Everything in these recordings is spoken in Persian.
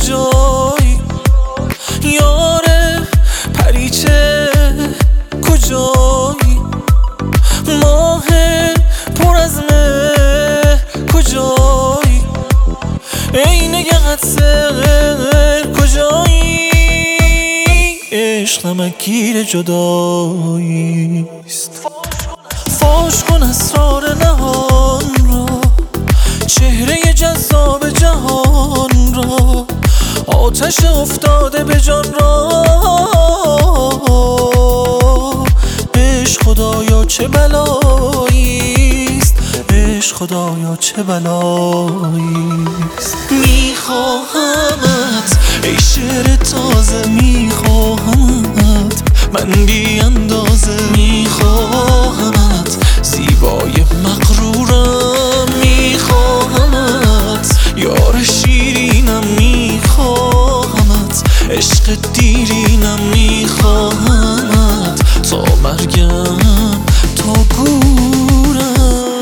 کجایی؟ یار پریچه کجایی؟ ماه پر از مهر کجایی؟ ای نگهت سر کجایی؟ عشق نمکگیر جداییست. فاش کن اسرار نهان را، چهره جذاب جهان را، آتش افتاده به جان را. عشق خدایا چه بلاییست، عشق خدایا چه بلاییست. میخواهمت ای شعر تازه، میخواهمت من بی اندازه، میخواهمت زیبای مغرورم، میخواهمت یار شیرینم، میخواهمت عشق دیرینم، میخواهمت تا مرگم تا گورم.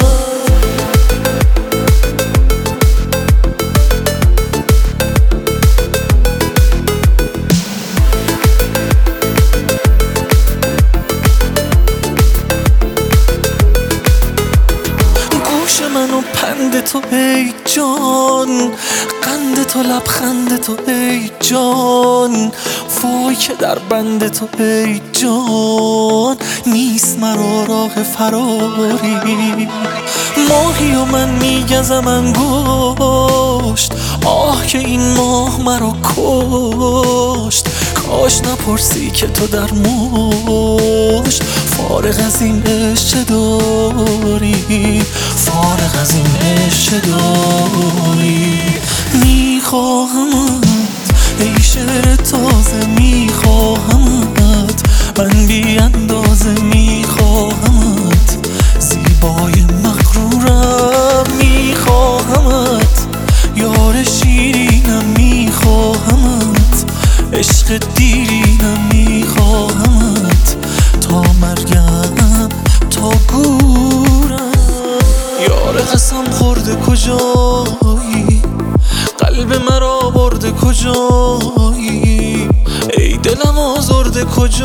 منو پند تو ای جان، قند تو لبخند تو ای جان، وای که در بند تو ای جان. نیست مرا راه فراری، ماهی و من میگزم انگشت، آه که این ماه مرا کشت. کاش نپرسی که تو در مشت، فارغ از این عشق داری، فارغ از این عشق داری. میخواهمت ای شعر تازه، میخواهمت من بی اندازه، میخواهمت زیبای مغرورم، میخواهمت یار شیرینم، میخواهمت عشق دیرینم، میخواهمت تا مرگم تا گورم. یار قسم خورده کجایی؟ قلب مرا برده کجایی؟ ای دلم آزرده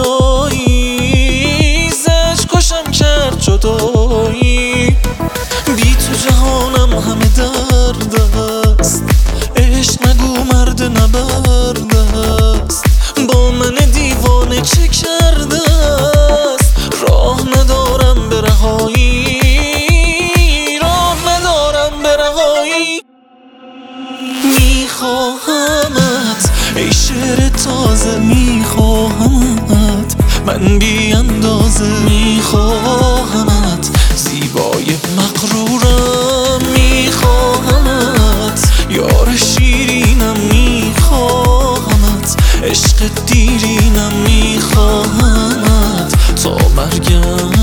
کجایی؟ زش کشم کرد جدایی، بی تو جهانم همه درد است. عشق نگو مرد نبرد است، با من دیوانه چه کرده است؟ راه ندارم به رهایی، راه ندارم به رهایی. میخواهمت ای شعر تازه، میخواهمت من بی اندازه، میخواهمت زیبای مغرورم، میخواهمت یار شیرینم، میخواهمت عشق دیرینم، میخواهمت تا مرگم